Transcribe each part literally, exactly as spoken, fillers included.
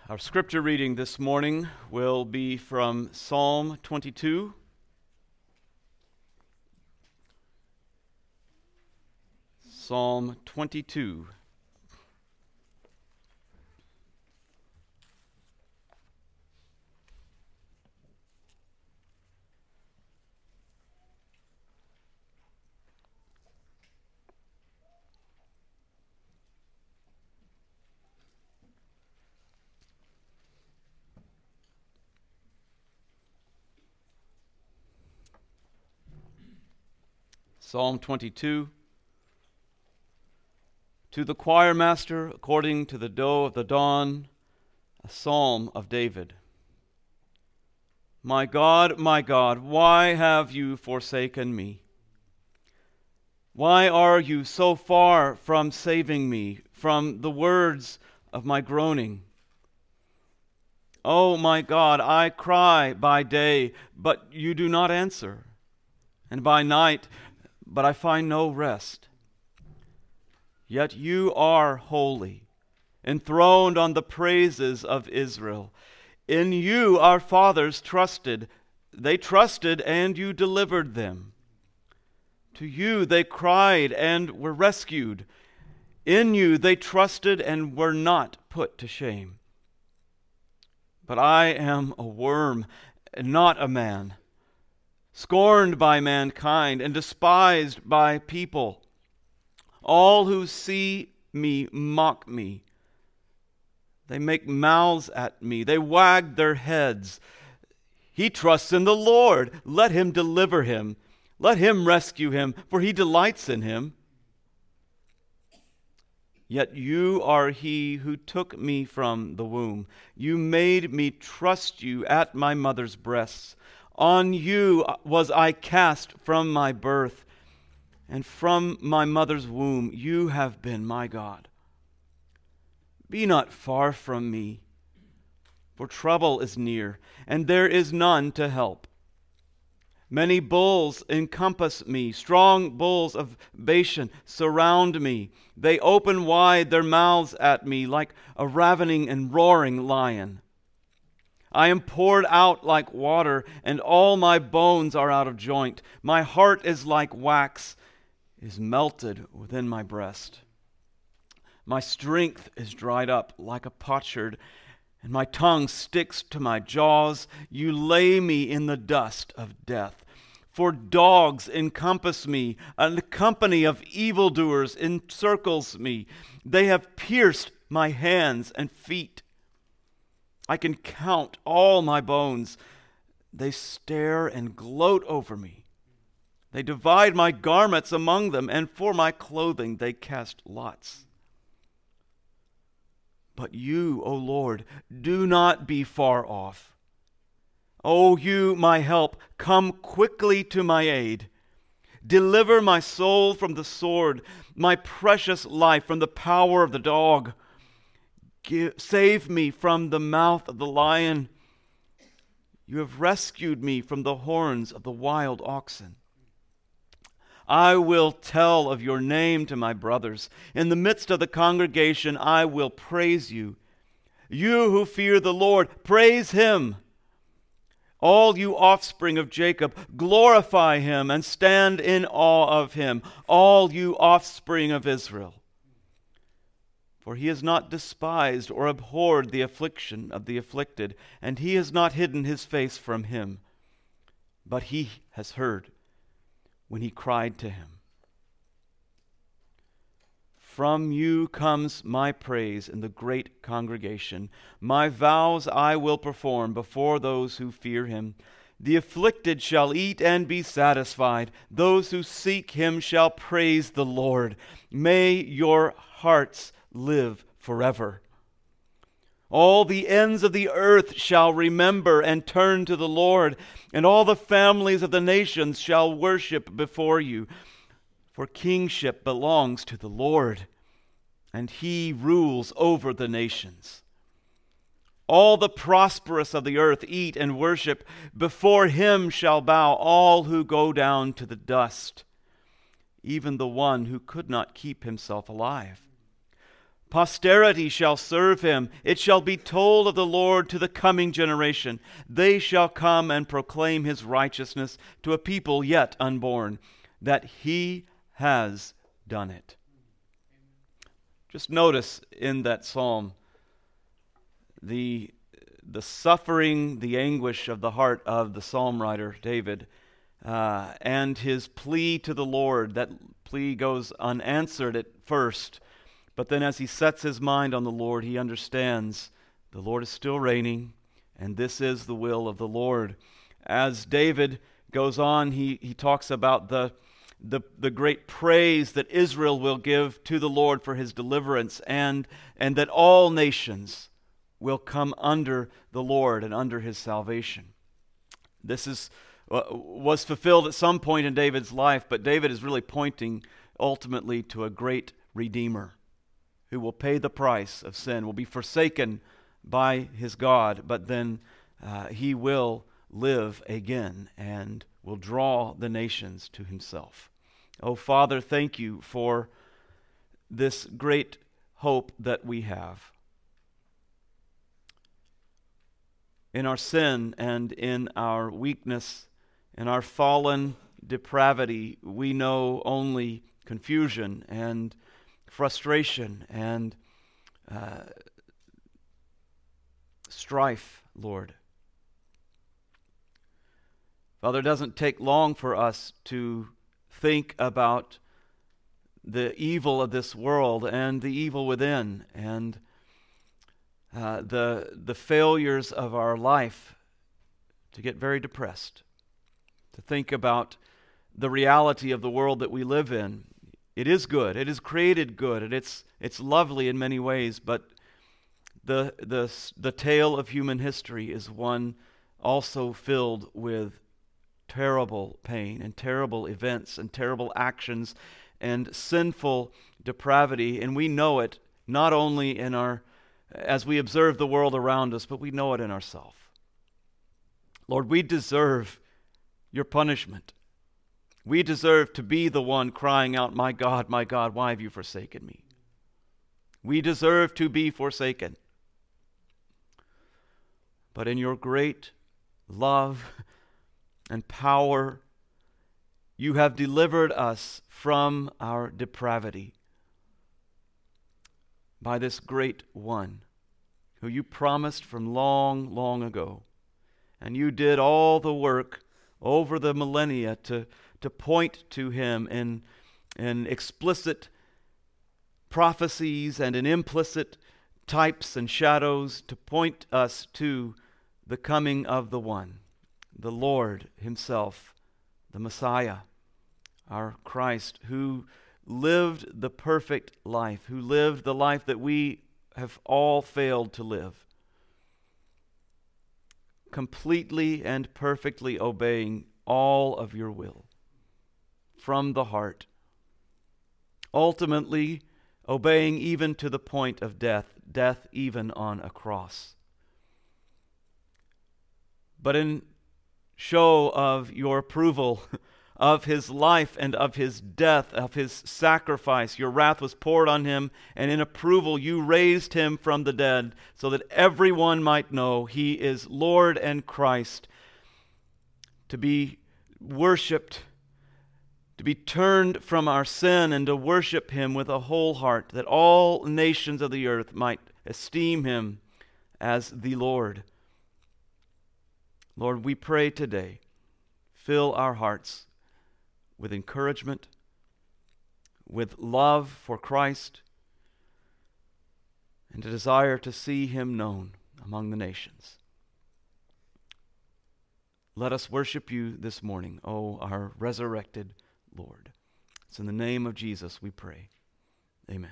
Our scripture reading this morning will be from Psalm twenty-two. Psalm twenty-two. Psalm twenty-two. To the choir master, according to the doe of the dawn, a psalm of David. My God, my God, why have you forsaken me? Why are you so far from saving me, from the words of my groaning? Oh, my God, I cry by day, but you do not answer, and by night, but I find no rest. Yet you are holy, enthroned on the praises of Israel. In you our fathers trusted. They trusted, and you delivered them. To you they cried and were rescued. In you they trusted and were not put to shame. But I am a worm and not a man, scorned by mankind and despised by people. All who see me mock me. They make mouths at me. They wag their heads. He trusts in the Lord. Let him deliver him. Let him rescue him, for he delights in him. Yet you are he who took me from the womb. You made me trust you at my mother's breasts. On you was I cast from my birth, and from my mother's womb you have been my God. Be not far from me, for trouble is near, and there is none to help. Many bulls encompass me, strong bulls of Bashan surround me. They open wide their mouths at me like a ravening and roaring lion. I am poured out like water, and all my bones are out of joint. My heart is like wax, is melted within my breast. My strength is dried up like a potsherd, and my tongue sticks to my jaws. You lay me in the dust of death. For dogs encompass me, and a company of evildoers encircles me. They have pierced my hands and feet. I can count all my bones. They stare and gloat over me. They divide my garments among them, and for my clothing they cast lots. But you, O Lord, do not be far off. O you, my help, come quickly to my aid. Deliver my soul from the sword, my precious life from the power of the dog. Give, save me from the mouth of the lion. You have rescued me from the horns of the wild oxen. I will tell of your name to my brothers. In the midst of the congregation, I will praise you. You who fear the Lord, praise him. All you offspring of Jacob, glorify him and stand in awe of him. All you offspring of Israel. For he has not despised or abhorred the affliction of the afflicted, and he has not hidden his face from him. But he has heard when he cried to him. From you comes my praise in the great congregation. My vows I will perform before those who fear him. The afflicted shall eat and be satisfied. Those who seek him shall praise the Lord. May your hearts live forever. All the ends of the earth shall remember and turn to the Lord, and all the families of the nations shall worship before you. For kingship belongs to the Lord, and he rules over the nations. All the prosperous of the earth eat and worship. Before him shall bow all who go down to the dust, even the one who could not keep himself alive. Posterity shall serve him. It shall be told of the Lord to the coming generation. They shall come and proclaim his righteousness to a people yet unborn, that he has done it. Just notice in that psalm the, the suffering, the anguish of the heart of the psalm writer, David, uh, and his plea to the Lord. That plea goes unanswered at first, but then as he sets his mind on the Lord, he understands the Lord is still reigning, and this is the will of the Lord. As David goes on, he, he talks about the, the, the great praise that Israel will give to the Lord for his deliverance, and, and that all nations will come under the Lord and under his salvation. This is uh, was fulfilled at some point in David's life, but David is really pointing ultimately to a great Redeemer who will pay the price of sin, will be forsaken by his God, but then uh, he will live again and will draw the nations to himself. Oh, Father, thank you for this great hope that we have. In our sin and in our weakness, in our fallen depravity, we know only confusion and frustration and uh, strife, Lord. Father, it doesn't take long for us to think about the evil of this world and the evil within, and uh, the the failures of our life, to get very depressed, to think about the reality of the world that we live in. It is good. It is created good, and it's it's lovely in many ways, but the the the tale of human history is one also filled with terrible pain and terrible events and terrible actions and sinful depravity, and we know it not only in our as we observe the world around us, but we know it in ourselves. Lord, we deserve your punishment. We deserve to be the one crying out, "My God, my God, why have you forsaken me?" We deserve to be forsaken. But in your great love and power, you have delivered us from our depravity by this great one who you promised from long, long ago. And you did all the work over the millennia to, to point to him in, in explicit prophecies and in implicit types and shadows to point us to the coming of the one, the Lord himself, the Messiah, our Christ, who lived the perfect life, who lived the life that we have all failed to live, completely and perfectly obeying all of your will from the heart, ultimately obeying even to the point of death, death even on a cross. But in show of your approval of his life and of his death, of his sacrifice, your wrath was poured on him, and in approval you raised him from the dead so that everyone might know he is Lord and Christ, to be worshipped, to be turned from our sin and to worship him with a whole heart, that all nations of the earth might esteem him as the Lord. Lord, we pray today, fill our hearts with encouragement, with love for Christ, and a desire to see him known among the nations. Let us worship you this morning, O our resurrected Lord. It's in the name of Jesus we pray. Amen.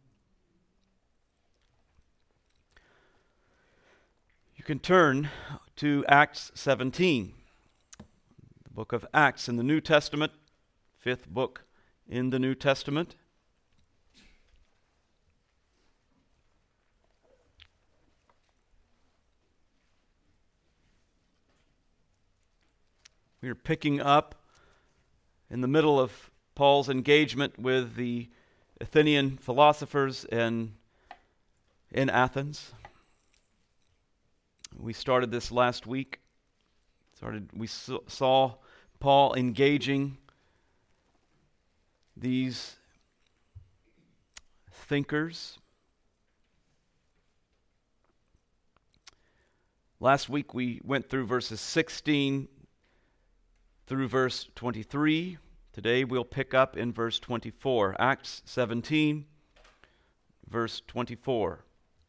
You can turn to Acts seventeen, the book of Acts in the New Testament, fifth book in the New Testament. We are picking up in the middle of Paul's engagement with the Athenian philosophers and in Athens. We started this last week. Started. We saw Paul engaging these thinkers. Last week we went through verses sixteen through verse twenty-three. Today we'll pick up in verse twenty-four. Acts seventeen, verse twenty-four.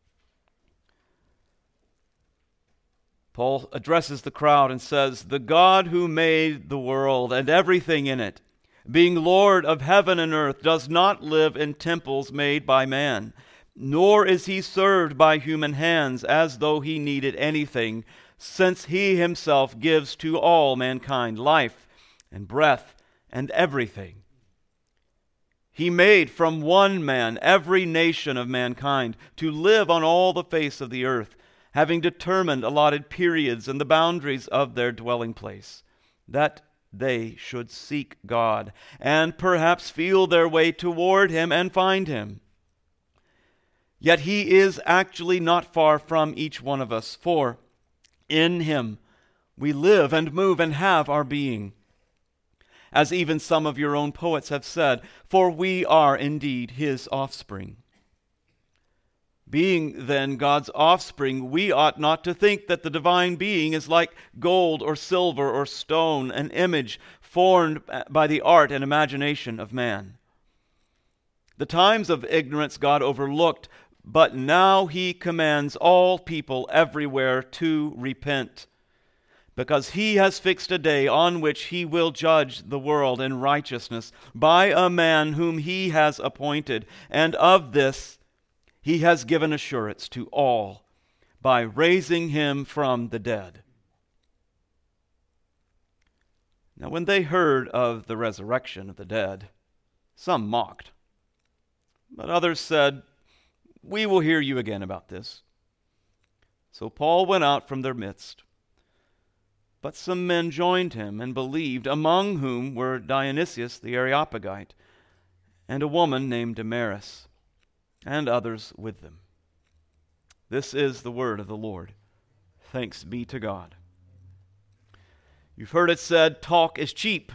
Paul addresses the crowd and says, "The God who made the world and everything in it, being Lord of heaven and earth, does not live in temples made by man, nor is he served by human hands as though he needed anything, since he himself gives to all mankind life and breath and everything. He made from one man every nation of mankind to live on all the face of the earth, having determined allotted periods and the boundaries of their dwelling place, that they should seek God and perhaps feel their way toward him and find him. Yet he is actually not far from each one of us, for in him we live and move and have our being. As even some of your own poets have said, for we are indeed his offspring. Being then God's offspring, we ought not to think that the divine being is like gold or silver or stone, an image formed by the art and imagination of man. The times of ignorance God overlooked, but now he commands all people everywhere to repent, because he has fixed a day on which he will judge the world in righteousness by a man whom he has appointed, and of this he has given assurance to all by raising him from the dead." Now when they heard of the resurrection of the dead, some mocked, but others said, "We will hear you again about this." So Paul went out from their midst. But some men joined him and believed, among whom were Dionysius the Areopagite, and a woman named Damaris, and others with them. This is the word of the Lord. Thanks be to God. You've heard it said, talk is cheap.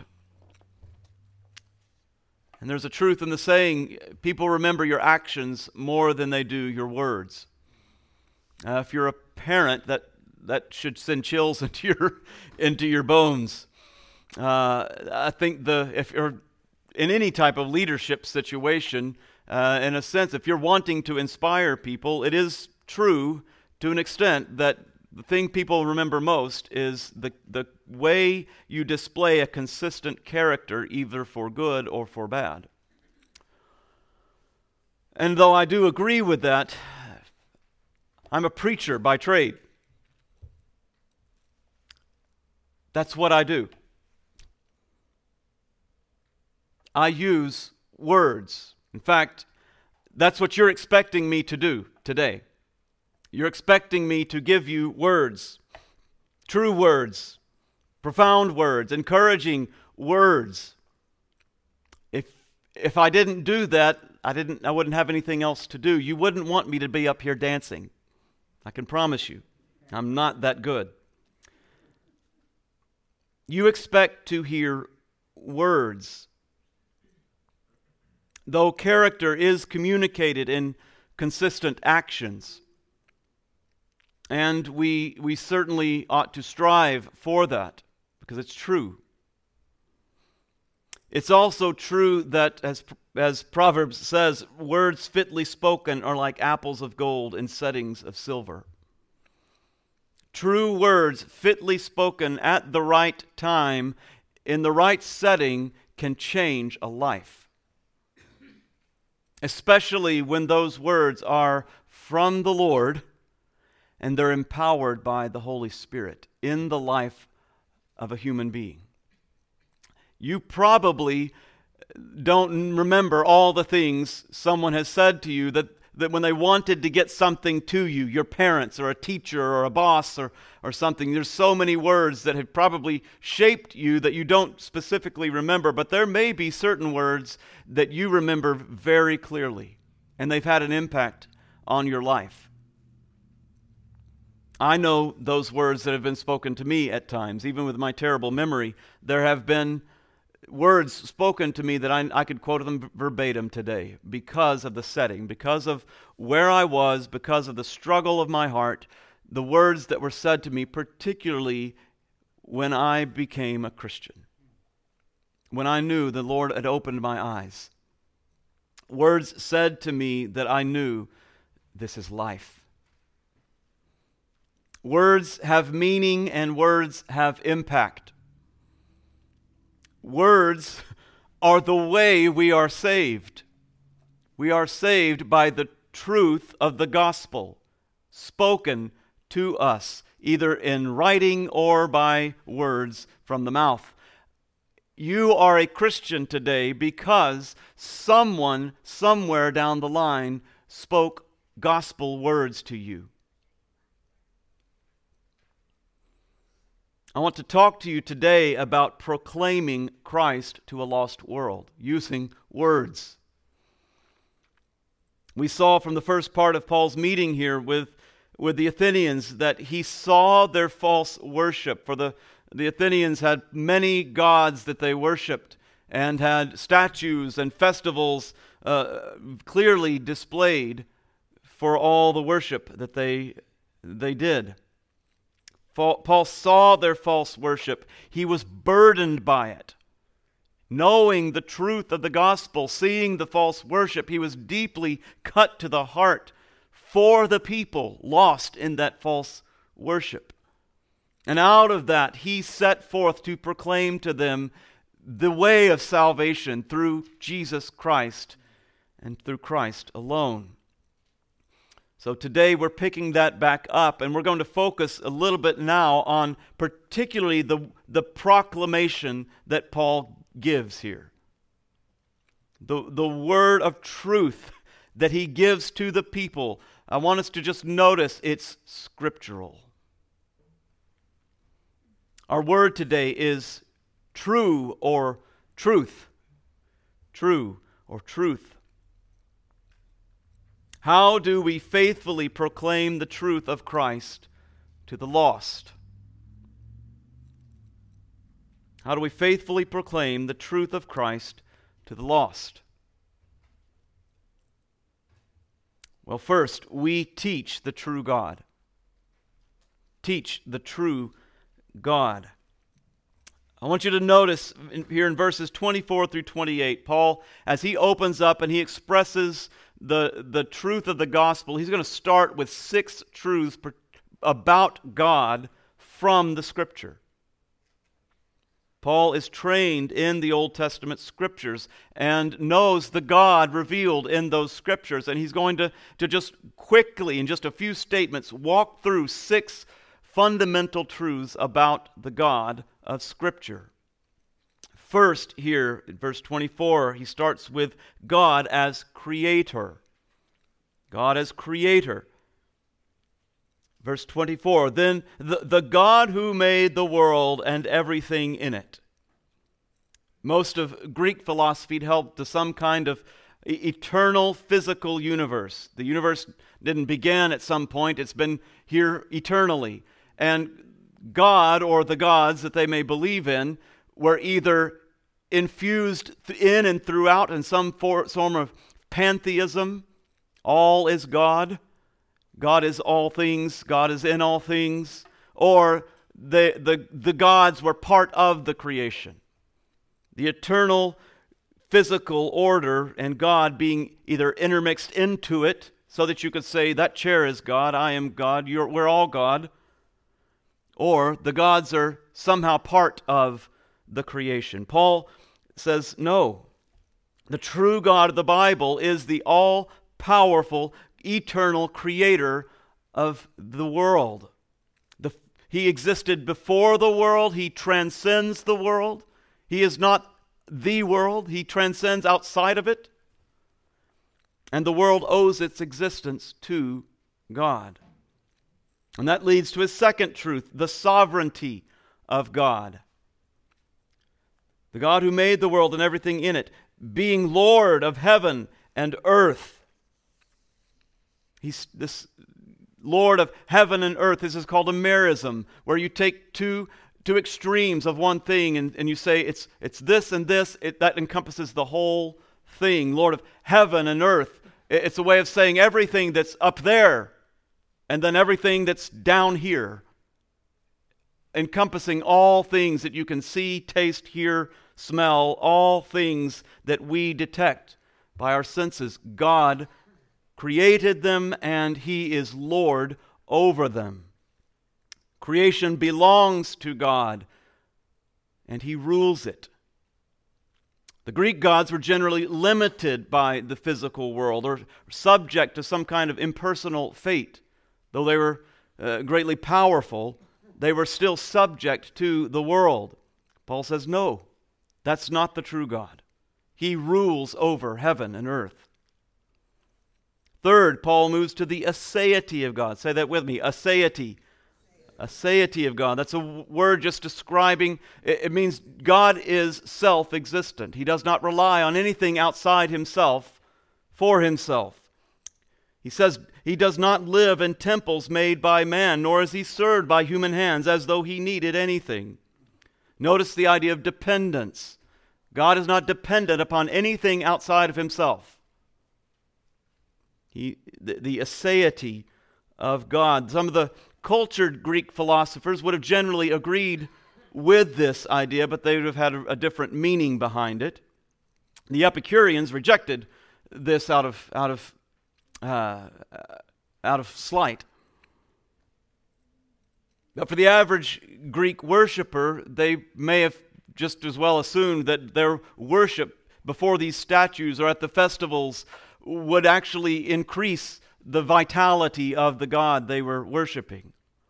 And there's a truth in the saying, people remember your actions more than they do your words. Uh, if you're a parent, that, that should send chills into your, into your bones. Uh, I think the if you're in any type of leadership situation, uh, in a sense, if you're wanting to inspire people, it is true to an extent that the thing people remember most is the, the way you display a consistent character, either for good or for bad. And though I do agree with that, I'm a preacher by trade. That's what I do. I use words. In fact, that's what you're expecting me to do today. You're expecting me to give you words, true words, profound words, encouraging words. If if I didn't do that, I didn't I wouldn't have anything else to do. You wouldn't want me to be up here dancing. I can promise you. I'm not that good. You expect to hear words. Though character is communicated in consistent actions. And we we certainly ought to strive for that, because it's true. It's also true that, as, as Proverbs says, words fitly spoken are like apples of gold in settings of silver. True words fitly spoken at the right time, in the right setting, can change a life. Especially when those words are from the Lord and they're empowered by the Holy Spirit in the life of a human being. You probably don't remember all the things someone has said to you that, that when they wanted to get something to you, your parents or a teacher or a boss or, or something, there's so many words that have probably shaped you that you don't specifically remember, but there may be certain words that you remember very clearly, and they've had an impact on your life. I know those words that have been spoken to me at times. Even with my terrible memory, there have been words spoken to me that I, I could quote them verbatim today because of the setting, because of where I was, because of the struggle of my heart, the words that were said to me, particularly when I became a Christian, when I knew the Lord had opened my eyes. Words said to me that I knew this is life. Words have meaning and words have impact. Words are the way we are saved. We are saved by the truth of the gospel spoken to us, either in writing or by words from the mouth. You are a Christian today because someone somewhere down the line spoke gospel words to you. I want to talk to you today about proclaiming Christ to a lost world, using words. We saw from the first part of Paul's meeting here with, with the Athenians that he saw their false worship. For the, the Athenians had many gods that they worshiped and had statues and festivals uh, clearly displayed for all the worship that they, they did. Paul saw their false worship. He was burdened by it. Knowing the truth of the gospel, seeing the false worship, he was deeply cut to the heart for the people lost in that false worship. And out of that, he set forth to proclaim to them the way of salvation through Jesus Christ and through Christ alone. So today we're picking that back up, and we're going to focus a little bit now on particularly the, the proclamation that Paul gives here. The, the word of truth that he gives to the people. I want us to just notice it's scriptural. Our word today is true or truth. True or truth. How do we faithfully proclaim the truth of Christ to the lost? How do we faithfully proclaim the truth of Christ to the lost? Well, first, we teach the true God. Teach the true God. I want you to notice here in verses twenty-four through twenty-eight, Paul, as he opens up and he expresses the, the truth of the gospel, he's going to start with six truths per, about God from the Scripture. Paul is trained in the Old Testament Scriptures and knows the God revealed in those Scriptures, and he's going to, to just quickly, in just a few statements, walk through six fundamental truths about the God of Scripture. First, here in verse twenty-four, he starts with God as creator. God as creator. Verse twenty-four, then the, the God who made the world and everything in it. Most of Greek philosophy held to some kind of eternal physical universe. The universe didn't begin at some point, it's been here eternally. And God, or the gods that they may believe in, were either infused in and throughout in some form of pantheism. All is God. God is all things. God is in all things. Or the, the, the gods were part of the creation. The eternal physical order and God being either intermixed into it so that you could say, that chair is God, I am God, you're, we're all God. Or the gods are somehow part of the creation. Paul says, no. The true God of the Bible is the all-powerful, eternal creator of the world. The, he existed before the world. He transcends the world. He is not the world. He transcends outside of it. And the world owes its existence to God. And that leads to his second truth, the sovereignty of God. The God who made the world and everything in it, being Lord of heaven and earth. He's this Lord of heaven and earth. This is called a merism, where you take two two extremes of one thing and, and you say it's it's this and this. It, that encompasses the whole thing. Lord of heaven and earth. It's a way of saying everything that's up there and then everything that's down here, encompassing all things that you can see, taste, hear, smell, all things that we detect by our senses. God created them and He is Lord over them. Creation belongs to God and He rules it. The Greek gods were generally limited by the physical world or subject to some kind of impersonal fate. Though they were uh, greatly powerful, they were still subject to the world. Paul says, no, that's not the true God. He rules over heaven and earth. Third, Paul moves to the aseity of God. Say that with me, aseity. Aseity of God. That's a word just describing, it means God is self-existent. He does not rely on anything outside Himself for Himself. He says He does not live in temples made by man, nor is He served by human hands as though He needed anything. Notice the idea of dependence. God is not dependent upon anything outside of Himself. He, the, the aseity of God. Some of the cultured Greek philosophers would have generally agreed with this idea, but they would have had a, a different meaning behind it. The Epicureans rejected this out of out of uh, out of slight. But for the average Greek worshiper, they may have just as well assumed that their worship before these statues or at the festivals would actually increase the vitality of the God they were worshiping.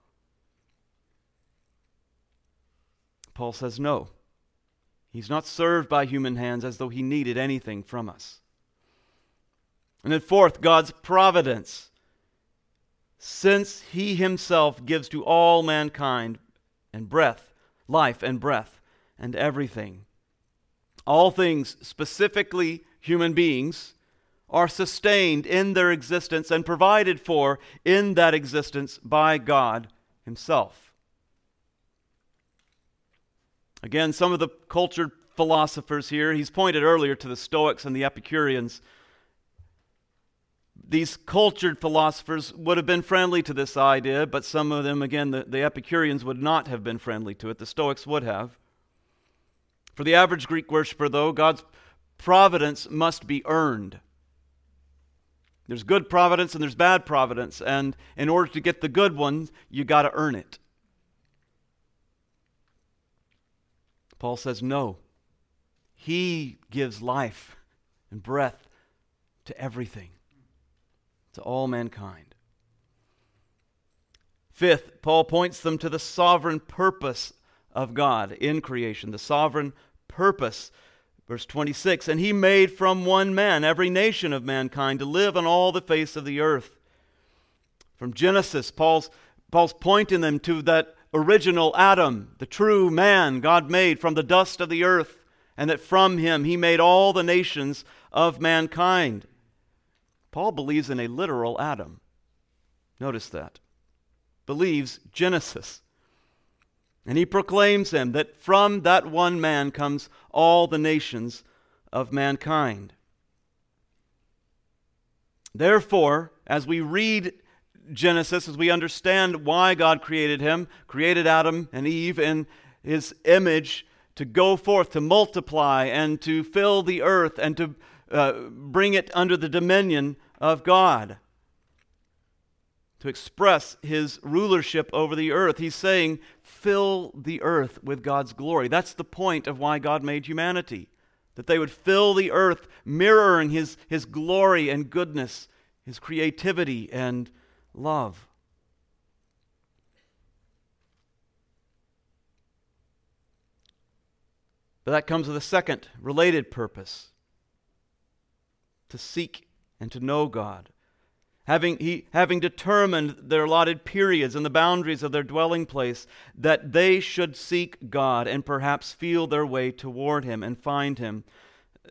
Paul says no. He's not served by human hands as though He needed anything from us. And then fourth, God's providence. Since He Himself gives to all mankind and breath, life and breath and everything. All things, specifically human beings, are sustained in their existence and provided for in that existence by God Himself. Again, some of the cultured philosophers here, he's pointed earlier to the Stoics and the Epicureans. These cultured philosophers would have been friendly to this idea, but some of them, again, the, the Epicureans would not have been friendly to it. The Stoics would have. For the average Greek worshiper, though, God's providence must be earned. There's good providence and there's bad providence, and in order to get the good one, you got to earn it. Paul says no. He gives life and breath to everything, to all mankind. Fifth, Paul points them to the sovereign purpose of God in creation, the sovereign purpose. Verse twenty-six, and He made from one man every nation of mankind to live on all the face of the earth. From Genesis, Paul's, Paul's pointing them to that original Adam, the true man God made from the dust of the earth, and that from him He made all the nations of mankind. Paul believes in a literal Adam. Notice that. Believes Genesis. And he proclaims him that from that one man comes all the nations of mankind. Therefore, as we read Genesis, as we understand why God created him, created Adam and Eve in His image to go forth, to multiply, and to fill the earth, and to uh, bring it under the dominion of God, to express His rulership over the earth. He's saying, fill the earth with God's glory. That's the point of why God made humanity, that they would fill the earth, mirroring His, His glory and goodness, His creativity and love. But that comes with a second related purpose: to seek and to know God. Having, he, having determined their allotted periods and the boundaries of their dwelling place, that they should seek God and perhaps feel their way toward Him and find Him.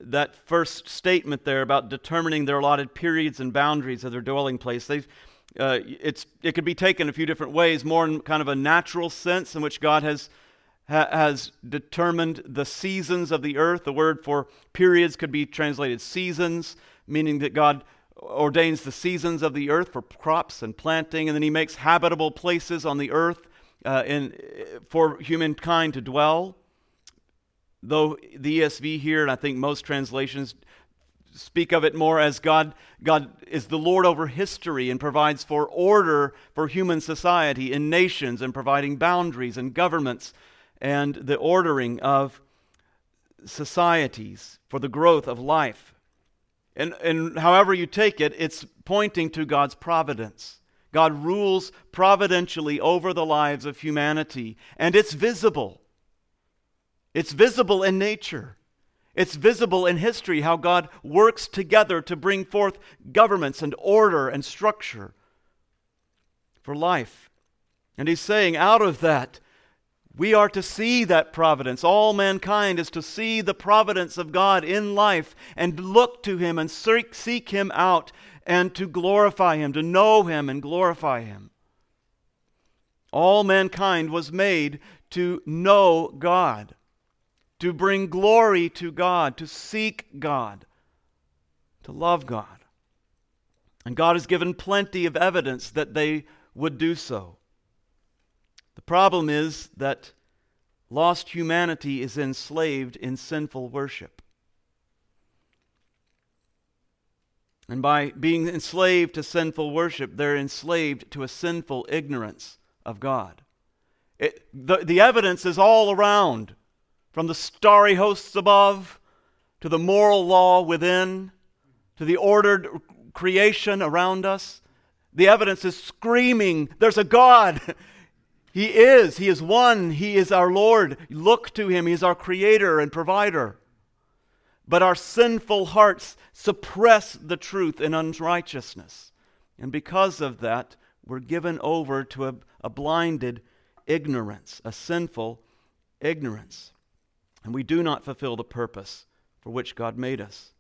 that first statement there about determining their allotted periods and boundaries of their dwelling place. They've, uh, it's it could be taken a few different ways, more in kind of a natural sense in which God has ha, has determined the seasons of the earth. The word for periods could be translated seasons, meaning that God ordains the seasons of the earth for crops and planting, and then he makes habitable places on the earth uh, in, for humankind to dwell. Though the E S V here, and I think most translations speak of it more as God, God is the Lord over history and provides for order for human society in nations and providing boundaries and governments and the ordering of societies for the growth of life. And, and however you take it, it's pointing to God's providence. God rules providentially over the lives of humanity, and it's visible. It's visible in nature. It's visible in history how God works together to bring forth governments and order and structure for life. And he's saying out of that, we are to see that providence. All mankind is to see the providence of God in life and look to him and seek, seek him out and to glorify him, to know him and glorify him. All mankind was made to know God, to bring glory to God, to seek God, to love God. And God has given plenty of evidence that they would do so. The problem is that lost humanity is enslaved in sinful worship. And by being enslaved to sinful worship, they're enslaved to a sinful ignorance of God. It, the, the evidence is all around. From the starry hosts above, to the moral law within, to the ordered creation around us. The evidence is screaming, there's a God. He is. He is one. He is our Lord. Look to him. He is our creator and provider. But our sinful hearts suppress the truth in unrighteousness. And because of that, we're given over to a, a blinded ignorance, a sinful ignorance. And we do not fulfill the purpose for which God made us.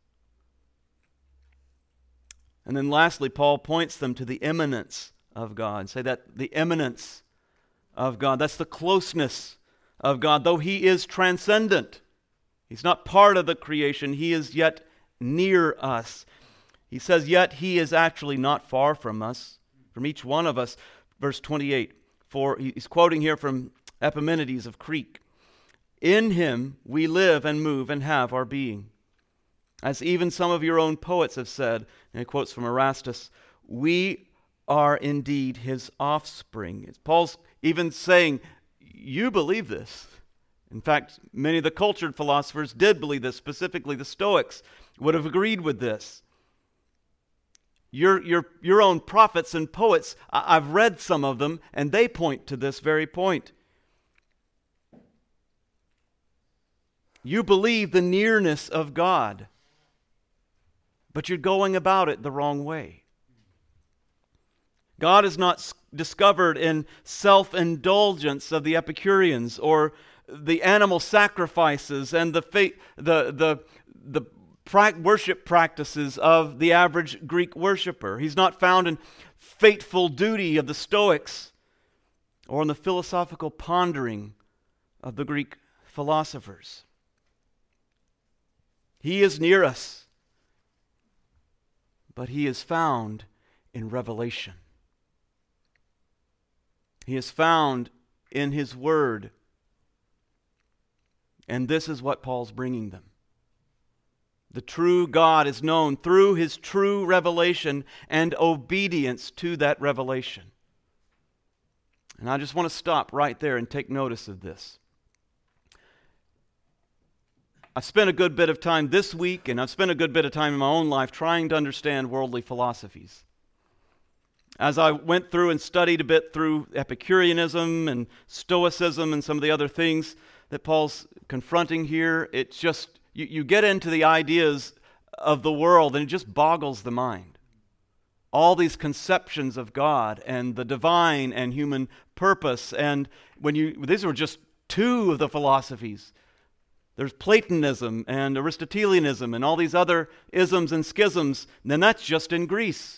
And then lastly, Paul points them to the immanence of God. Say that the immanence of God. That's the closeness of God. Though he is transcendent, he's not part of the creation, he is yet near us. He says, yet he is actually not far from us, from each one of us. Verse twenty-eight, for he's quoting here from Epimenides of Crete. In him we live and move and have our being. As even some of your own poets have said, and he quotes from Erastus, we are indeed his offspring. It's Paul's even saying, you believe this. In fact, many of the cultured philosophers did believe this, specifically the Stoics would have agreed with this. Your, your, your own prophets and poets, I, I've read some of them, and they point to this very point. You believe the nearness of God, but you're going about it the wrong way. God is not s- discovered in self-indulgence of the Epicureans or the animal sacrifices and the fa- the the the pra- worship practices of the average Greek worshiper. He's not found in fateful duty of the Stoics or in the philosophical pondering of the Greek philosophers. He is near us, but he is found in revelation. He is found in his word. And this is what Paul's bringing them. The true God is known through his true revelation and obedience to that revelation. And I just want to stop right there and take notice of this. I've spent a good bit of time this week, and I've spent a good bit of time in my own life trying to understand worldly philosophies. As I went through and studied a bit through Epicureanism and Stoicism and some of the other things that Paul's confronting here, it's just, you, you get into the ideas of the world and it just boggles the mind. All these conceptions of God and the divine and human purpose, and when you, these were just two of the philosophies. There's Platonism and Aristotelianism and all these other isms and schisms, and then that's just in Greece.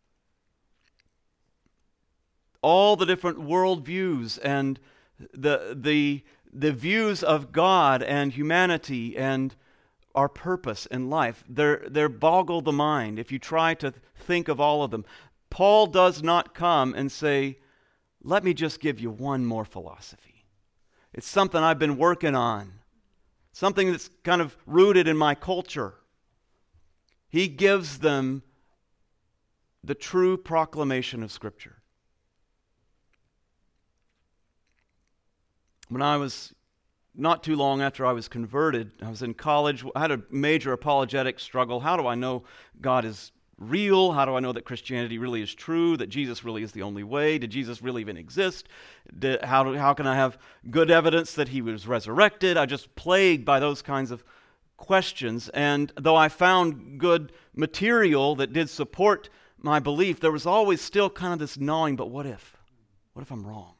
All the different worldviews and the, the, the views of God and humanity and our purpose in life, they're, they're boggle the mind if you try to think of all of them. Paul does not come and say, let me just give you one more philosophy. It's something I've been working on. Something that's kind of rooted in my culture. He gives them the true proclamation of Scripture. When I was, not too long after I was converted, I was in college, I had a major apologetic struggle. How do I know God is real? How do I know that Christianity really is true, that Jesus really is the only way? Did Jesus really even exist? Did, how, do, how can I have good evidence that he was resurrected? I just plagued by those kinds of questions. And though I found good material that did support my belief, there was always still kind of this gnawing, but what if? What if I'm wrong?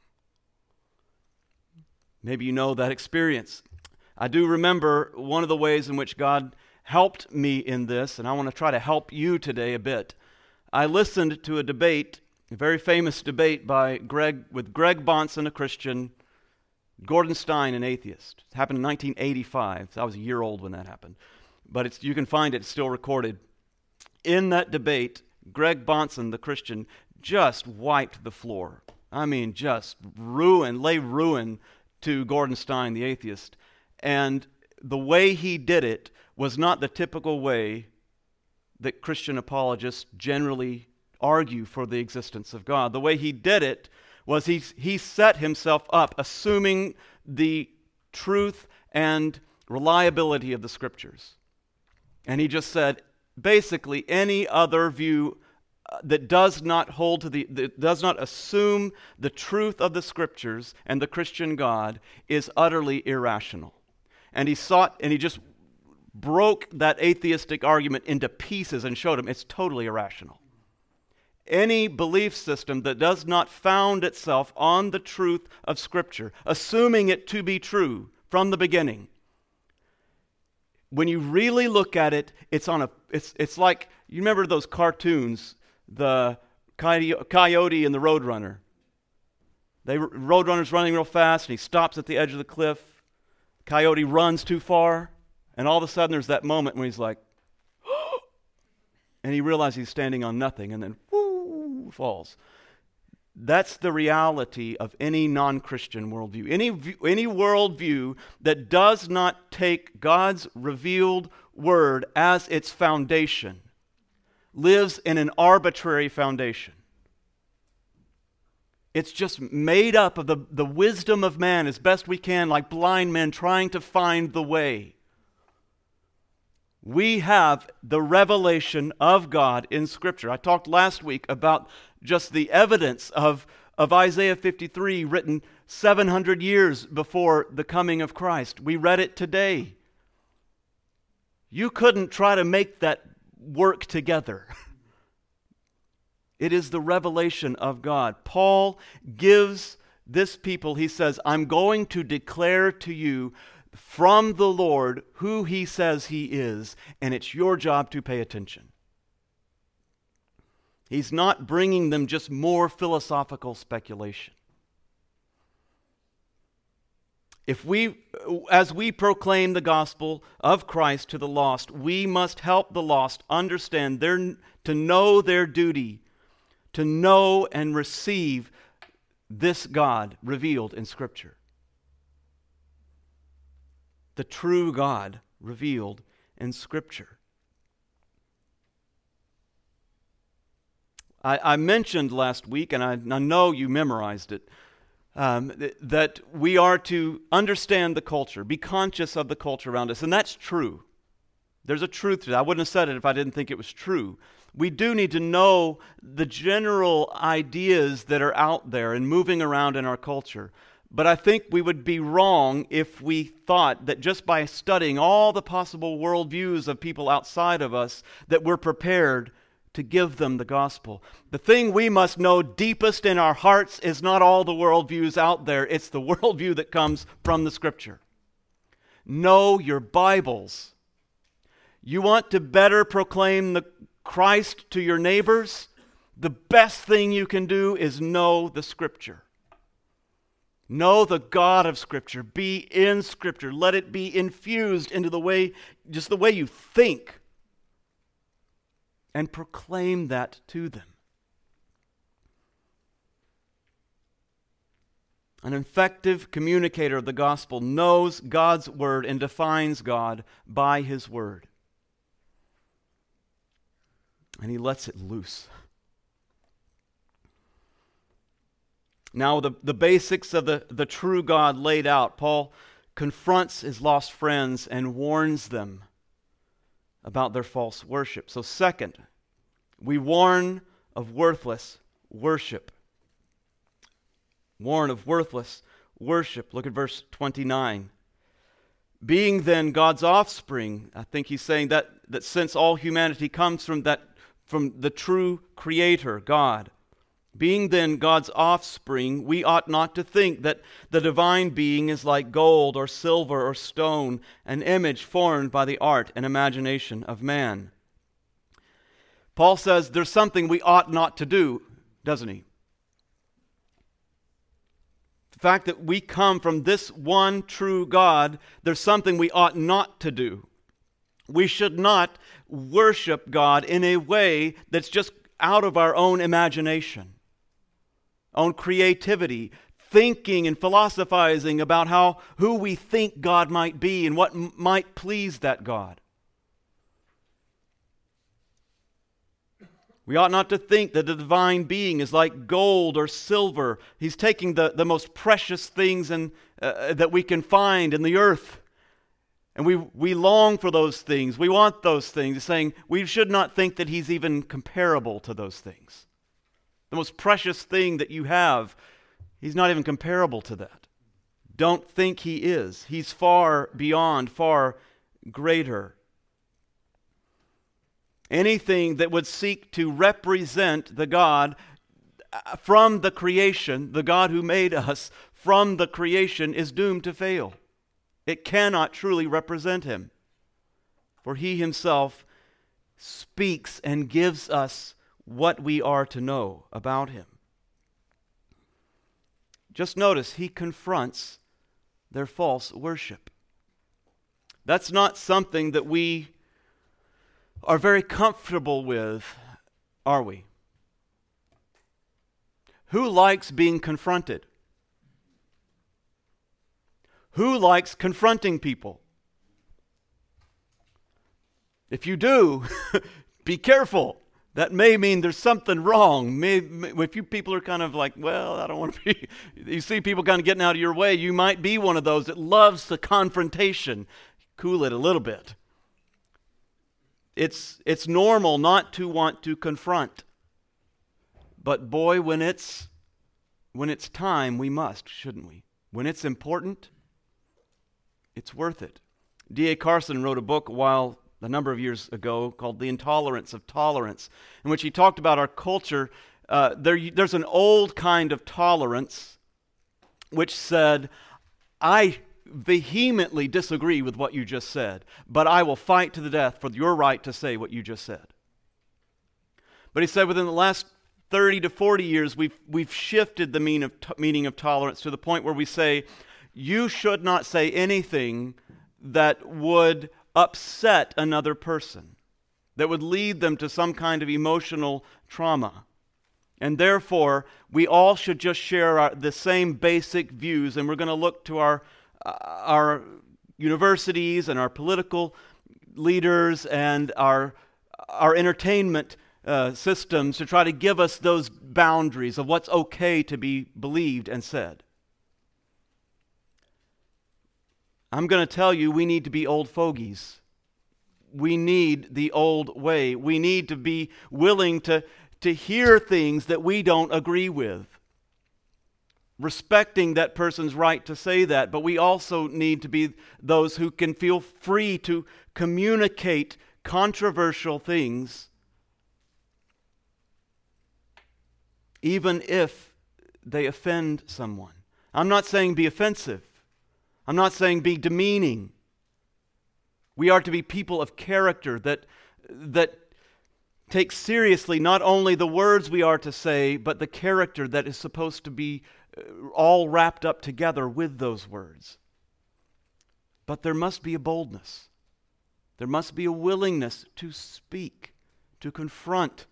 Maybe you know that experience. I do remember one of the ways in which God helped me in this, and I want to try to help you today a bit. I listened to a debate, a very famous debate by Greg with Greg Bahnsen, a Christian, Gordon Stein, an atheist. It happened in nineteen eighty-five. I was a year old when that happened. But it's, you can find it, it's still recorded. In that debate, Greg Bahnsen, the Christian, just wiped the floor. I mean, just ruin, lay ruin to Gordon Stein, the atheist. And the way he did it was not the typical way that Christian apologists generally argue for the existence of God. The way he did it was he, he set himself up, assuming the truth and reliability of the Scriptures. And he just said, basically, any other view that does not hold to the, that does not assume the truth of the Scriptures and the Christian God is utterly irrational. And he sought, and he just broke that atheistic argument into pieces and showed him it's totally irrational. Any belief system that does not found itself on the truth of Scripture, assuming it to be true from the beginning, when you really look at it, it's on a it's it's like, you remember those cartoons, the Coyote and the Roadrunner. They Roadrunner's running real fast and he stops at the edge of the cliff. Coyote runs too far. And all of a sudden there's that moment when he's like, and he realizes he's standing on nothing, and then whoo, falls. That's the reality of any non-Christian worldview. Any, any worldview that does not take God's revealed word as its foundation lives in an arbitrary foundation. It's just made up of the, the wisdom of man as best we can, like blind men trying to find the way. We have the revelation of God in Scripture. I talked last week about just the evidence of, of Isaiah fifty-three, written seven hundred years before the coming of Christ. We read it today. You couldn't try to make that work together. It is the revelation of God. Paul gives this people, he says, I'm going to declare to you from the Lord who he says he is, and it's your job to pay attention. He's not bringing them just more philosophical speculation. If we, as we proclaim the gospel of Christ to the lost, we must help the lost understand their, to know their duty, to know and receive this God revealed in Scripture. The true God revealed in Scripture. I, I mentioned last week, and I, I know you memorized it, um, th- that we are to understand the culture, be conscious of the culture around us, and that's true. There's a truth to that. I wouldn't have said it if I didn't think it was true. We do need to know the general ideas that are out there and moving around in our culture. But I think we would be wrong if we thought that just by studying all the possible worldviews of people outside of us, that we're prepared to give them the gospel. The thing we must know deepest in our hearts is not all the worldviews out there. It's the worldview that comes from the Scripture. Know your Bibles. You want to better proclaim the Christ to your neighbors? The best thing you can do is know the Scripture. Know the God of Scripture. Be in Scripture. Let it be infused into the way, just the way you think. And proclaim that to them. An effective communicator of the gospel knows God's word and defines God by his word. And he lets it loose. Now, the, the basics of the, the true God laid out, Paul confronts his lost friends and warns them about their false worship. So second, we warn of worthless worship. Warn of worthless worship. Look at verse twenty-nine. Being then God's offspring, I think he's saying that, that since all humanity comes from that from the true Creator, God, being then God's offspring, we ought not to think that the divine being is like gold or silver or stone, an image formed by the art and imagination of man. Paul says there's something we ought not to do, doesn't he? The fact that we come from this one true God, there's something we ought not to do. We should not worship God in a way that's just out of our own imagination, own creativity, thinking and philosophizing about how who we think God might be and what m- might please that God. We ought not to think that the divine being is like gold or silver. He's taking the, the most precious things in, uh, that we can find in the earth. And we, we long for those things. We want those things. He's saying we should not think that he's even comparable to those things. The most precious thing that you have, he's not even comparable to that. Don't think he is. He's far beyond, far greater. Anything that would seek to represent the God from the creation, the God who made us from the creation, is doomed to fail. It cannot truly represent him. For he himself speaks and gives us what we are to know about him. Just notice, he confronts their false worship. That's not something that we are very comfortable with, are we? Who likes being confronted? Who likes confronting people? If you do, be careful. That may mean there's something wrong. May, may, if you people are kind of like, well, I don't want to be, you see people kind of getting out of your way, you might be one of those that loves the confrontation. Cool it a little bit. It's, it's normal not to want to confront. But boy, when it's, when it's time, we must, shouldn't we? When it's important, it's worth it. D A Carson wrote a book a while, a number of years ago, called The Intolerance of Tolerance, in which he talked about our culture. Uh, there, there's an old kind of tolerance which said, I vehemently disagree with what you just said, but I will fight to the death for your right to say what you just said. But he said within the last thirty to forty years, we've, we've shifted the mean of t- meaning of tolerance to the point where we say, you should not say anything that would upset another person, that would lead them to some kind of emotional trauma. And therefore, we all should just share our, the same basic views, and we're going to look to our, uh, our universities and our political leaders and our, our entertainment uh, systems to try to give us those boundaries of what's okay to be believed and said. I'm going to tell you, we need to be old fogies. We need the old way. We need to be willing to, to hear things that we don't agree with, respecting that person's right to say that. But we also need to be those who can feel free to communicate controversial things, even if they offend someone. I'm not saying be offensive. I'm not saying be demeaning. We are to be people of character that, that take seriously not only the words we are to say, but the character that is supposed to be all wrapped up together with those words. But there must be a boldness. There must be a willingness to speak, to confront.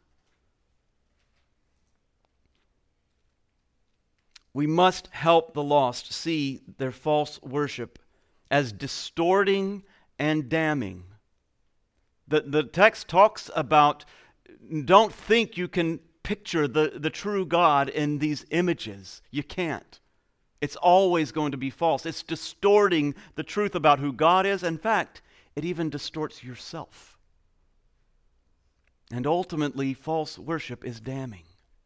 We must help the lost see their false worship as distorting and damning. The, the text talks about, don't think you can picture the, the true God in these images. You can't. It's always going to be false. It's distorting the truth about who God is. In fact, it even distorts yourself. And ultimately, false worship is damning.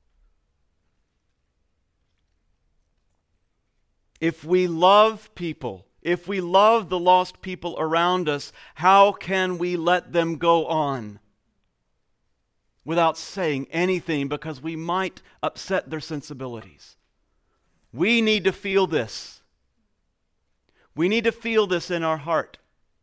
If we love people, if we love the lost people around us, how can we let them go on without saying anything, because we might upset their sensibilities? We need to feel this. We need to feel this in our heart.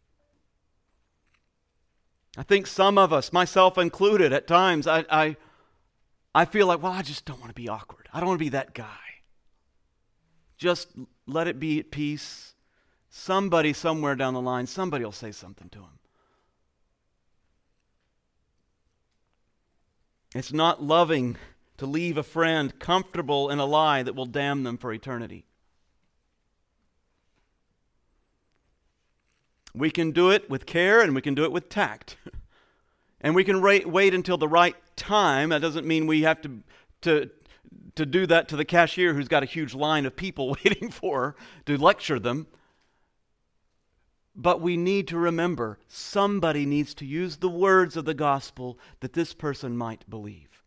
I think some of us, myself included, at times, I, I, I feel like, well, I just don't want to be awkward. I don't want to be that guy. Just let it be at peace. Somebody somewhere down the line, somebody will say something to him. It's not loving to leave a friend comfortable in a lie that will damn them for eternity. We can do it with care and we can do it with tact. And we can wait, wait until the right time. That doesn't mean we have to, to, to do that to the cashier who's got a huge line of people waiting for to lecture them. But we need to remember somebody needs to use the words of the gospel that this person might believe.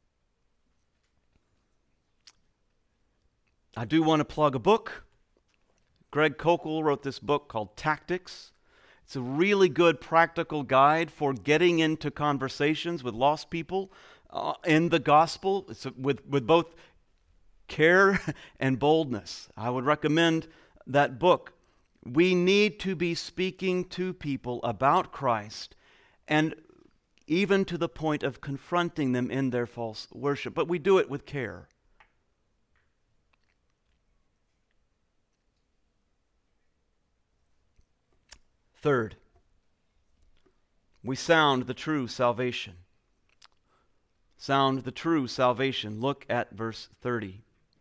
I do want to plug a book. Greg Koukl wrote this book called Tactics. It's a really good practical guide for getting into conversations with lost people uh, in the gospel. It's a, with, with both care and boldness. I would recommend that book. We need to be speaking to people about Christ, and even to the point of confronting them in their false worship. But we do it with care. Third, we sound the true salvation. Sound the true salvation. Look at verse thirty.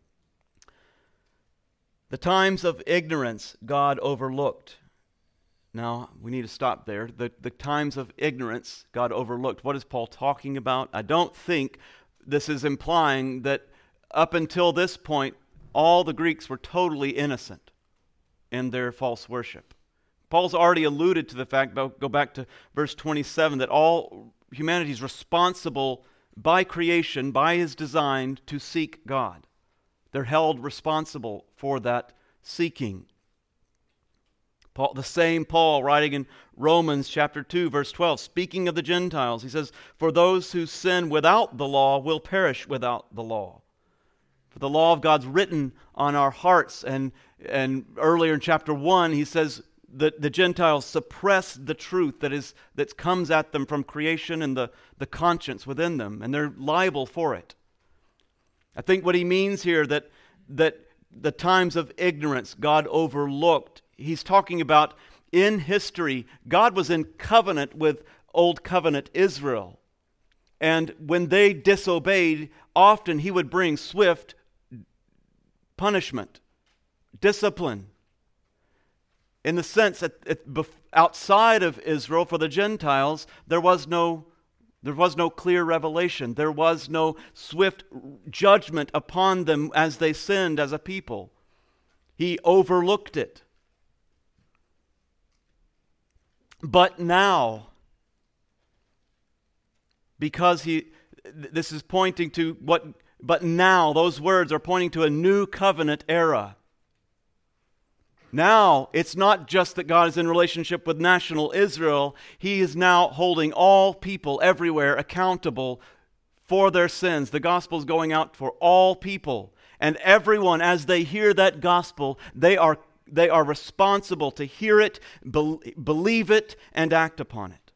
The times of ignorance God overlooked. Now, we need to stop there. The, the times of ignorance God overlooked. What is Paul talking about? I don't think this is implying that up until this point, all the Greeks were totally innocent in their false worship. Paul's already alluded to the fact, go back to verse twenty-seven, that all humanity is responsible by creation, by his design, to seek God. They're held responsible for that seeking. Paul, the same Paul, writing in Romans chapter two, verse twelve, speaking of the Gentiles, he says, "For those who sin without the law will perish without the law." For the law of God's written on our hearts. And, and earlier in chapter one, he says that the Gentiles suppress the truth that is that comes at them from creation and the, the conscience within them, and they're liable for it. I think what he means here, that that the times of ignorance God overlooked, he's talking about in history, God was in covenant with Old Covenant Israel. And when they disobeyed, often he would bring swift punishment, discipline. In the sense that it, outside of Israel, for the Gentiles, there was no There was no clear revelation. There was no swift judgment upon them as they sinned as a people. He overlooked it. But now, because he, this is pointing to what, but now, those words are pointing to a new covenant era. Now, it's not just that God is in relationship with national Israel. He is now holding all people everywhere accountable for their sins. The gospel is going out for all people. And everyone, as they hear that gospel, they are they are responsible to hear it, be, believe it, and act upon it.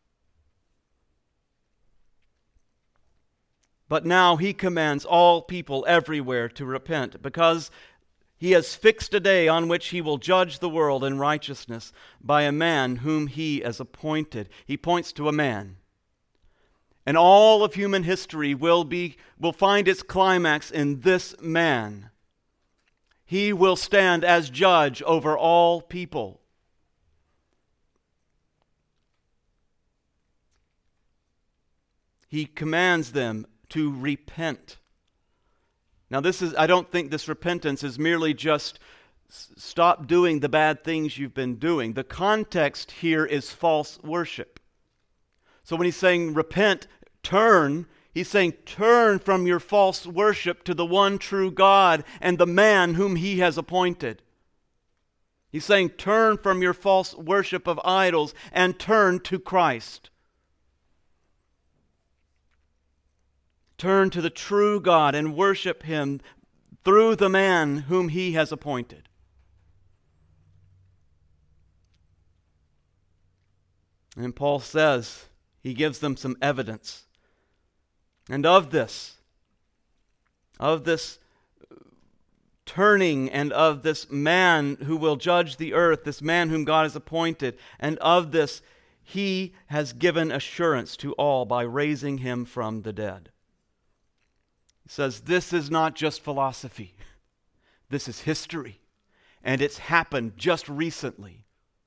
But now he commands all people everywhere to repent, because he has fixed a day on which he will judge the world in righteousness by a man whom he has appointed. He points to a man. And all of human history will be will find its climax in this man. He will stand as judge over all people. He commands them to repent. Now this is, I don't think this repentance is merely just stop doing the bad things you've been doing. The context here is false worship. So when he's saying repent, turn, he's saying turn from your false worship to the one true God and the man whom he has appointed. He's saying turn from your false worship of idols and turn to Christ. Turn to the true God and worship him through the man whom he has appointed. And Paul says, he gives them some evidence. And of this, of this turning, and of this man who will judge the earth, this man whom God has appointed, and of this he has given assurance to all by raising him from the dead. He says, this is not just philosophy. This is history. And it's happened just recently.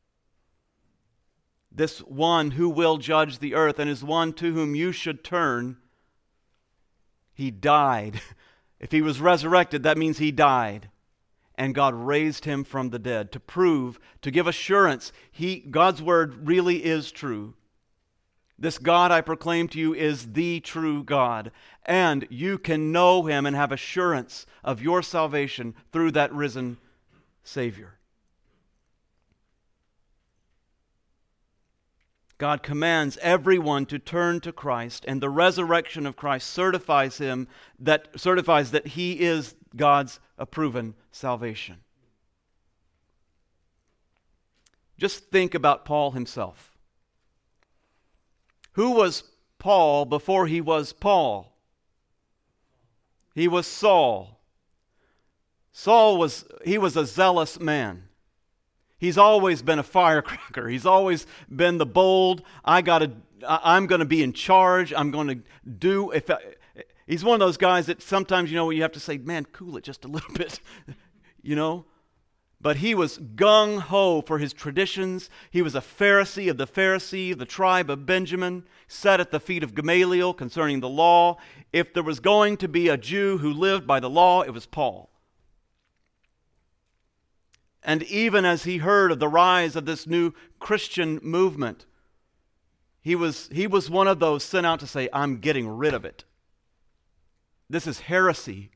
This one who will judge the earth and is one to whom you should turn, he died. If he was resurrected, that means he died. And God raised him from the dead to prove, to give assurance, he, God's word really is true. This God I proclaim to you is the true God, and you can know him and have assurance of your salvation through that risen Savior. God commands everyone to turn to Christ, and the resurrection of Christ certifies him that certifies that he is God's approven salvation. Just think about Paul himself. Who was Paul before he was Paul? He was Saul. Saul was, he was a zealous man. He's always been a firecracker. He's always been the bold, I gotta, I'm going to be in charge. I'm going to do, if I, he's one of those guys that sometimes, you know, you have to say, man, cool it just a little bit, you know. But he was gung-ho for his traditions. He was a Pharisee of the Pharisee, the tribe of Benjamin, sat at the feet of Gamaliel concerning the law. If there was going to be a Jew who lived by the law, it was Paul. And even as he heard of the rise of this new Christian movement, he was, he was one of those sent out to say, I'm getting rid of it. This is heresy.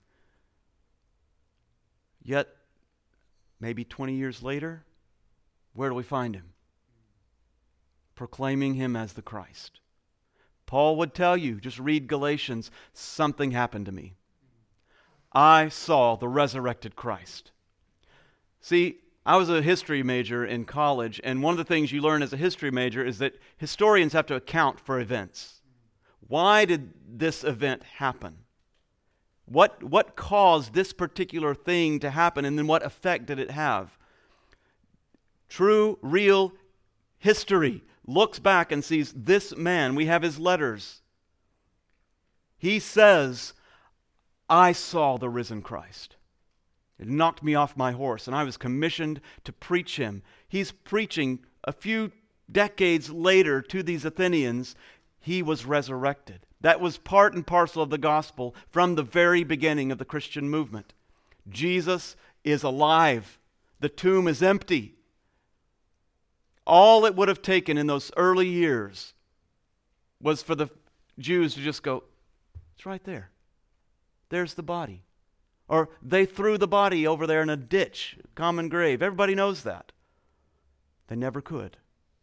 Yet, maybe twenty years later, where do we find him? Proclaiming him as the Christ. Paul would tell you, just read Galatians, something happened to me. I saw the resurrected Christ. See, I was a history major in college, and one of the things you learn as a history major is that historians have to account for events. Why did this event happen? What, what caused this particular thing to happen, and then what effect did it have? True, real history looks back and sees this man. We have his letters. He says, I saw the risen Christ. It knocked me off my horse, and I was commissioned to preach him. He's preaching a few decades later to these Athenians. He was resurrected. That was part and parcel of the gospel from the very beginning of the Christian movement. Jesus is alive. The tomb is empty. All it would have taken in those early years was for the Jews to just go, it's right there. There's the body. Or they threw the body over there in a ditch, common grave. Everybody knows that. They never could.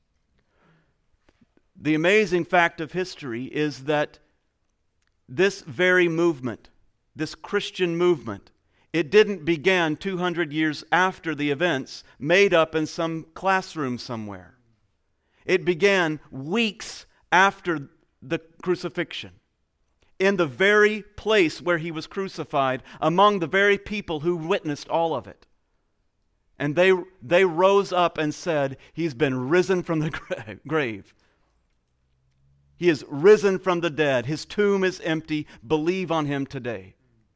The amazing fact of history is that this very movement, this Christian movement, It didn't begin two hundred years after the events, made up in some classroom somewhere. It began weeks after the crucifixion, in the very place where he was crucified, among the very people who witnessed all of it. And they, they rose up and said, he's been risen from the gra- grave. He is risen from the dead. His tomb is empty. Believe on him today.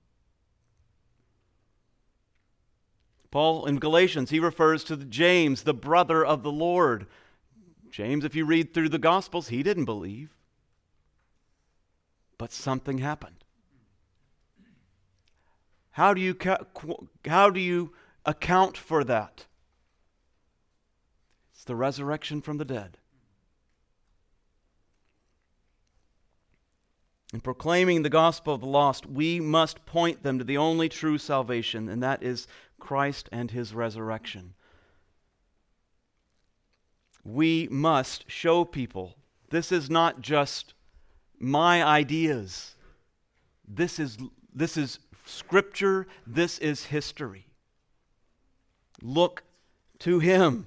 Paul in Galatians, he refers to James, the brother of the Lord. James, if you read through the Gospels, he didn't believe. But something happened. How do you, how do you account for that? It's the resurrection from the dead. In proclaiming the gospel of the lost, we must point them to the only true salvation, and that is Christ and his resurrection. We must show people this is not just my ideas. This is, this is Scripture. This is history. Look to him.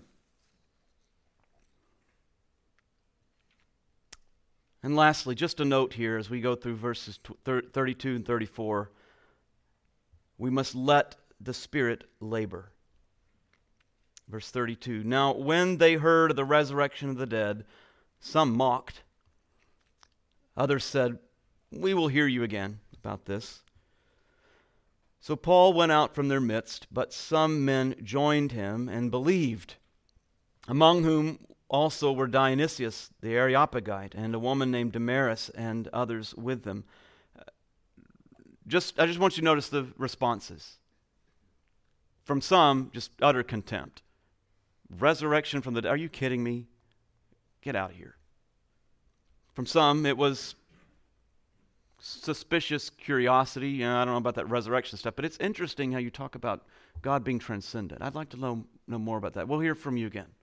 And lastly, just a note here as we go through verses thirty-two and thirty-four. We must let the Spirit labor. Verse thirty-two. Now, when they heard of the resurrection of the dead, some mocked. Others said, we will hear you again about this. So Paul went out from their midst, but some men joined him and believed, among whom also were Dionysius the Areopagite and a woman named Damaris and others with them. Just, I just want you to notice the responses. From some, just utter contempt. Resurrection from the dead. Are you kidding me? Get out of here. From some, it was suspicious curiosity. You know, I don't know about that resurrection stuff, but it's interesting how you talk about God being transcendent. I'd like to know, know more about that. We'll hear from you again.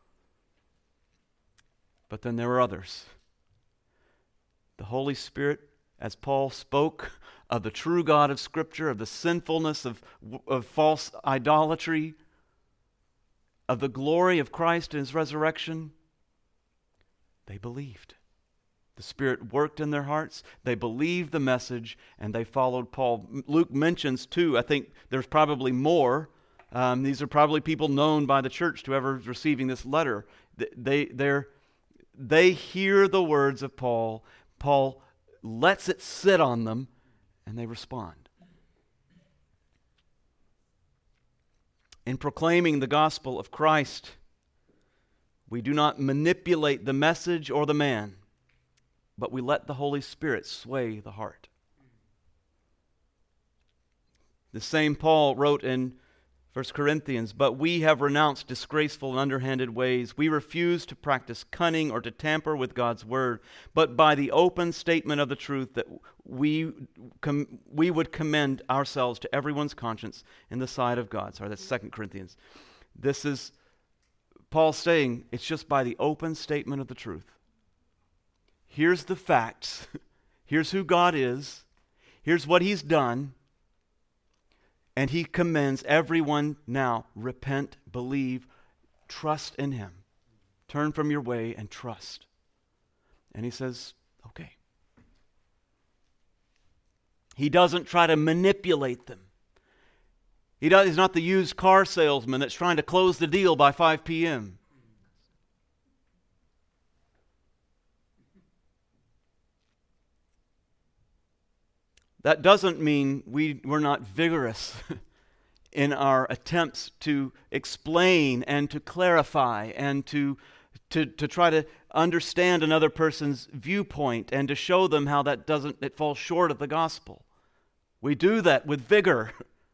But then there were others. The Holy Spirit, as Paul spoke of the true God of Scripture, of the sinfulness of, of false idolatry, of the glory of Christ and his resurrection, they believed. The Spirit worked in their hearts. They believed the message, and they followed Paul. Luke mentions, too, I think there's probably more. Um, these are probably people known by the church to whoever's receiving this letter. They, they're, they hear the words of Paul. Paul lets it sit on them, and they respond. In proclaiming the gospel of Christ, we do not manipulate the message or the man, but we let the Holy Spirit sway the heart. The same Paul wrote in First Corinthians, but we have renounced disgraceful and underhanded ways. We refuse to practice cunning or to tamper with God's word, but by the open statement of the truth that we com- we would commend ourselves to everyone's conscience in the sight of God. Sorry, that's Second Corinthians. This is Paul saying it's just by the open statement of the truth. Here's the facts. Here's who God is. Here's what he's done. And he commends everyone now, repent, believe, trust in him. Turn from your way and trust. And he says, okay. He doesn't try to manipulate them. He does, he's not the used car salesman that's trying to close the deal by five p.m. That doesn't mean we, we're not vigorous in our attempts to explain and to clarify and to, to, to try to understand another person's viewpoint and to show them how that doesn't, it falls short of the gospel. We do that with vigor.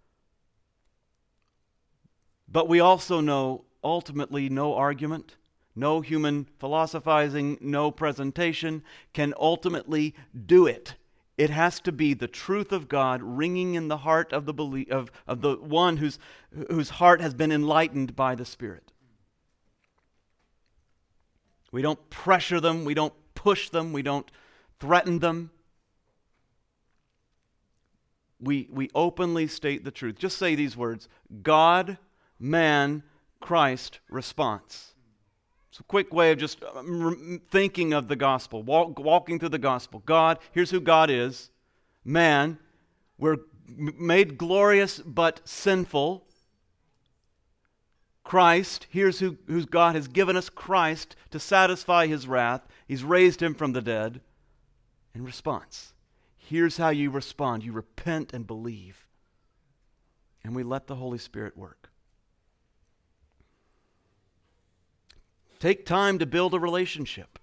But we also know ultimately no argument, no human philosophizing, no presentation can ultimately do it. It has to be the truth of God ringing in the heart of the belie- of, of the one whose, whose heart has been enlightened by the Spirit. We don't pressure them. We don't push them. We don't threaten them. we, we openly state the truth. Just say these words: God, man, Christ, response. It's a quick way of just thinking of the gospel, walk, walking through the gospel. God, here's who God is. Man, we're made glorious but sinful. Christ, here's who, who God has given us, Christ, to satisfy his wrath. He's raised him from the dead. In response, here's how you respond. You repent and believe. And we let the Holy Spirit work. Take time to build a relationship.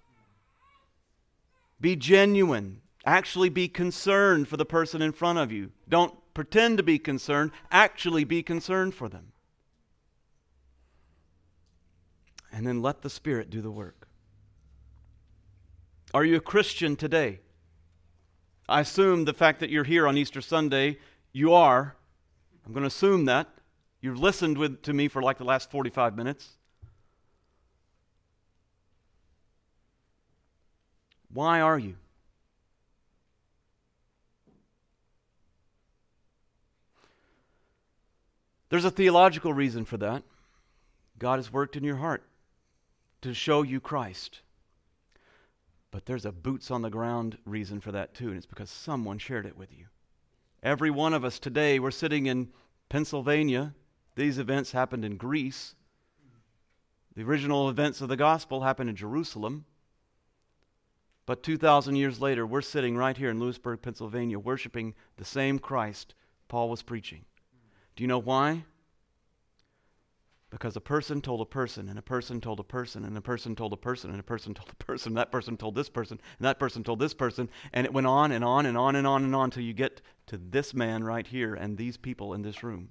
Be genuine. Actually be concerned for the person in front of you. Don't pretend to be concerned. Actually be concerned for them. And then let the Spirit do the work. Are you a Christian today? I assume the fact that you're here on Easter Sunday, you are. I'm going to assume that. You've listened with, to me for like the last forty-five minutes. Why are you? There's a theological reason for that. God has worked in your heart to show you Christ. But there's a boots on the ground reason for that too, and it's because someone shared it with you. Every one of us today, we're sitting in Pennsylvania. These events happened in Greece. The original events of the gospel happened in Jerusalem. But two thousand years later, we're sitting right here in Lewisburg, Pennsylvania, worshiping the same Christ Paul was preaching. Do you know why? Because a person told a person, and a person told a person, and a person told a person, and a person told a person, and that person told this person, and that person told this person, and it went on and on and on and on and on until you get to this man right here and these people in this room.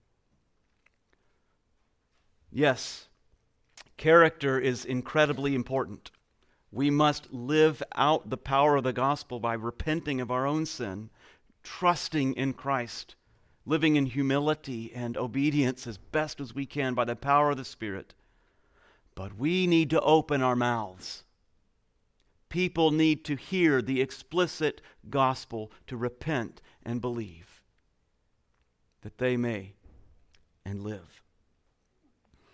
Yes, character is incredibly important. We must live out the power of the gospel by repenting of our own sin, trusting in Christ, living in humility and obedience as best as we can by the power of the Spirit. But we need to open our mouths. People need to hear the explicit gospel, to repent and believe, that they may and live.